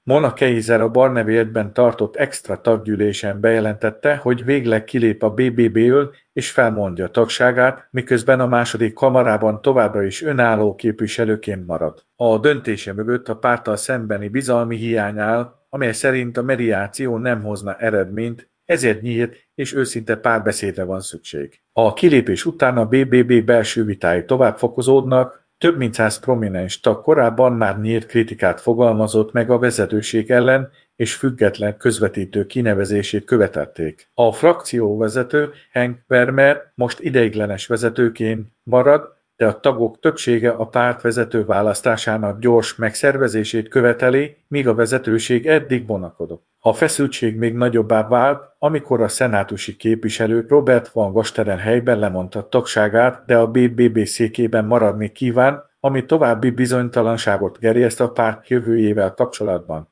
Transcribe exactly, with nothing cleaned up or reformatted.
Mona Keiser a Barnevéltben tartott extra taggyűlésen bejelentette, hogy végleg kilép a bé bé bé-ől és felmondja tagságát, miközben a második kamarában továbbra is önálló képviselőként marad. A döntése mögött a párttal szembeni bizalmi hiány áll, amely szerint a mediáció nem hozna eredményt, ezért nyílt és őszinte párbeszédre van szükség. A kilépés után a bé bé bé belső vitái tovább fokozódnak, több mint száz prominens tag korábban már nyílt kritikát fogalmazott meg a vezetőség ellen, és független közvetítő kinevezését követelték. A frakcióvezető Hank Vermeer most ideiglenes vezetőként marad, de a tagok többsége a párt vezető választásának gyors megszervezését követeli, míg a vezetőség eddig vonakodott. A feszültség még nagyobbá vált, amikor a szenátusi képviselő Robert van Gasteren helyben lemondta tagságát, de a bé bé bé székében maradni kíván, ami további bizonytalanságot gerjeszt a párt jövőjével kapcsolatban.